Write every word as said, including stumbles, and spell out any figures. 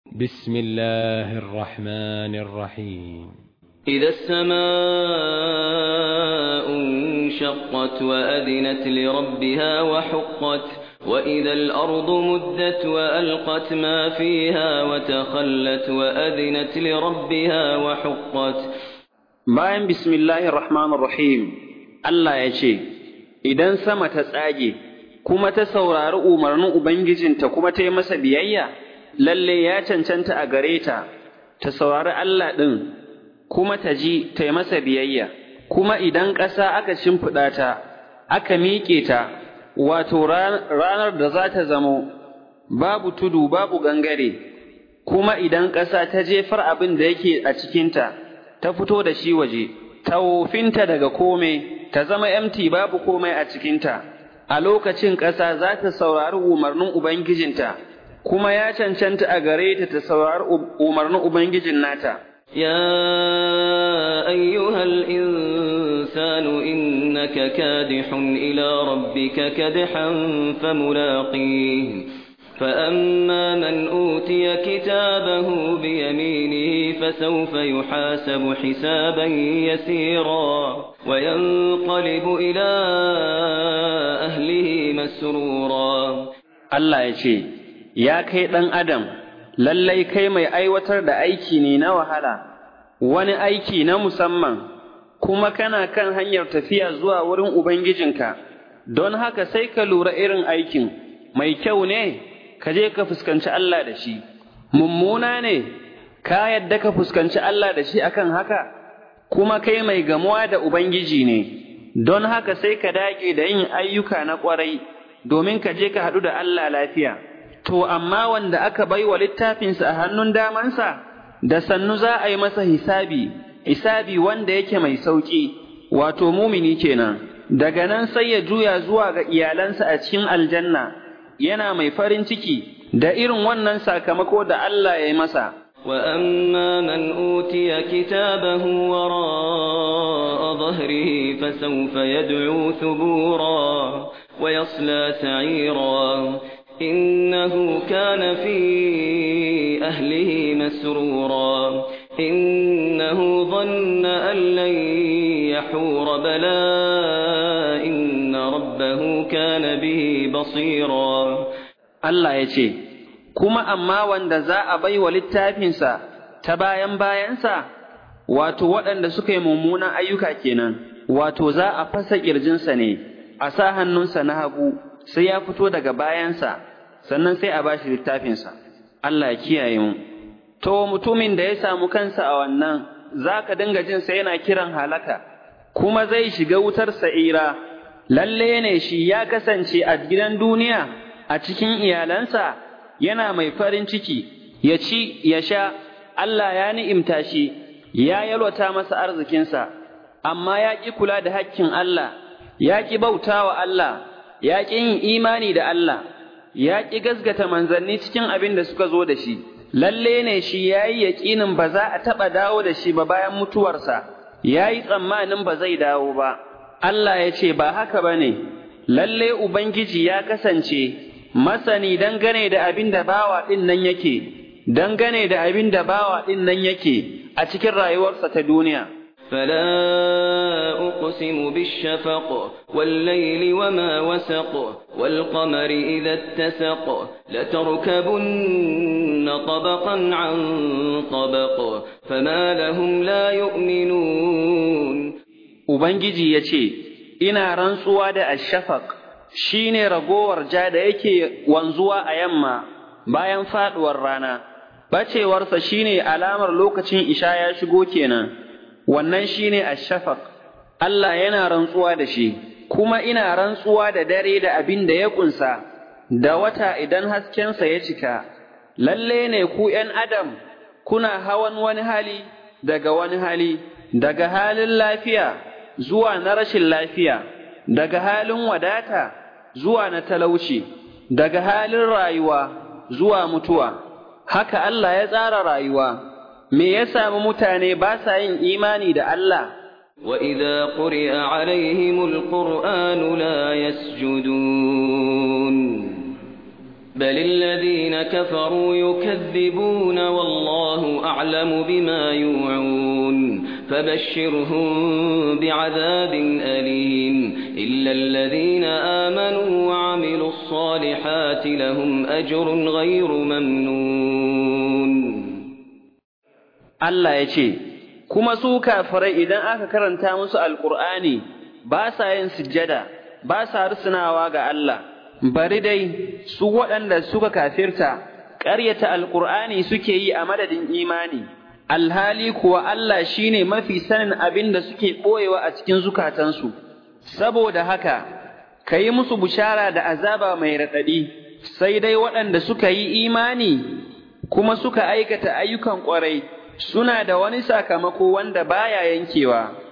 بسم الله الرحمن الرحيم إذا السماء انشقت وأذنت لربها وحقت وإذا الأرض مدت وألقت ما فيها وتخلت وأذنت لربها وحقت. bayan bismillahir rahmanir rahim Allah ya ce idan sama ta tsage kuma ta saurari umarnin ubangijinta kuma ta yi masa biyayya lalle ya cancanta a gare ta ta saurari Allah din kuma ta ji ta yi masa biyayya. Kuma idan ƙasa aka shimfiɗa ta aka miƙe ta wato ranar da za ta zamo babu tudu babu gangare, kuma idan ƙasa ta jefar abin da yake a cikinta ta fito da shi waje, ta wofinta daga komai, ta zama empty babu komai a cikinta, a lokacin ƙasa za ta saurari umarnin Ubangijinta, kuma ya cancanta a gare ta ta saurari umarnin Ubangijin nata. يا أيها الإنسان إنك كادح إلى ربك كدحا فملاقيه فأما من أوتي كتابه بيمينه فسوف يحاسب حسابا يسيرا وينقلب إلى أهله مسرورا. الله يشي يا كيدن أدم lallai kai mai aiwatar da aiki ne na wahala, wani aiki na musamman, kuma kana kan hanyar tafiya zuwa wurin Ubangijinka, don haka sai ka lura irin aikin, mai kyau ne, ka je ka fuskanci Allah da shi, mummuna ne, ka yadda ka fuskanci Allah da shi akan haka, kuma kai mai gamuwa da Ubangiji ne, don haka sai ka dage da yin ayyuka na ƙwarai, domin ka je ka haɗu da Allah lafiya. To, amma wanda aka bai wa littafinsa a hannun damansa, da sannu za a yi masa hisabi, hisabi wanda yake mai sauƙi, wato mumini kenan, daga nan sai ya juya zuwa ga iyalansa a cikin aljanna, yana mai farin ciki da irin wannan sakamako da Allah ya yi masa. وأما من أوتي كتابه وراء ظهره فسوف يدعو ثبورا ويصلى سعيرا إنه كان في أهله مسرورا إنه ظن أن لن يحور بلى إن ربه كان به بصيرا. الله يجي kuma amma wanda za a bai wa littafinsa ta bayan bayansa, wato waɗanda suka yi mummunan ayyuka kenan, wato za a fasa ƙirjinsa ne, a sa hannunsa na hagu, sai ya fito daga bayansa, sannan sai a ba shi littafinsa. Allah ya kiyaye mu. To, mutumin da ya samu kansa a wannan, za ka dinga jinsa yana kiran halaka, kuma zai shiga wutar sa'ira, lalle ne shi ya kasance a gidan duniya a cikin iyalansa, yana mai farin ciki, ya ci, ya sha, Allah ya ni'imta shi, ya yalwata masa arzikinsa, amma ya ƙi kula da hakkin Allah, ya ƙi bauta wa Allah, ya ƙi yin imani da Allah, ya ƙi gasgata manzanni cikin abin da suka zo da shi, lalle ne shi ya yi yaƙinin ba za a taɓa dawo da shi ba bayan mutuwarsa, ya yi tsammanin ba zai dawo ba. Allah ya ce ba haka ba ne, lalle Ubangiji ya kasance masani dangane da abin da bawa ɗin nan yake, dangane da abin da bawa ɗin nan yake a cikin rayuwarsa ta duniya. فلا أقسم بالشفق والليل وما وسق والقمر إذا اتسق لتركبن طبقا عن طبق فما لهم لا يؤمنون. Ubangiji ya ce, Ina rantsuwa da ashafaq shi ne ragowar ja da yake wanzuwa a yamma bayan faɗuwar rana, bacewarsa shi ne alamar lokacin isha ya shigo kenan. Wannan shi ne ashafaq, Allah yana rantsuwa da shi, kuma ina rantsuwa da dare da abin da ya ƙunsa, da wata idan haskensa ya cika, lalle ne ku ’yan Adam, kuna hawan wani hali daga wani hali, daga halin lafiya zuwa na rashin lafiya, daga halin wadata zuwa na talauci, daga halin rayuwa zuwa mutuwa, haka Allah ya tsara rayuwa. Me ya sami mutane ba sa yin imani da Allah? وإذا قرئ عليهم القرآن لا يسجدون بل الذين كفروا يكذبون والله أعلم بما يوعون فبشرهم بعذاب أليم إلا الذين آمنوا وعملوا الصالحات لهم أجر غير ممنون. الله يجي كما سو كافري إذا أكا كرنتا مسو القرآن باسا ينسجدا باسا رسناوا ga Allah. Bari dai su waɗanda suka kafirta ƙaryata alƙur'ani suke yi a madadin imani, alhali kuwa Allah shi ne mafi sanin abin da suke ɓoyewa a cikin zukatansu, saboda haka ka yi musu bushara da azaba mai raɗaɗi, sai dai waɗanda suka yi imani kuma suka aikata ayyukan ƙwarai suna da wani sakamako wanda baya yankewa.